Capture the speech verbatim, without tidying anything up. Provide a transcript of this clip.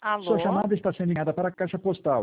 Sua Alô? chamada está sendo enviada para a caixa postal.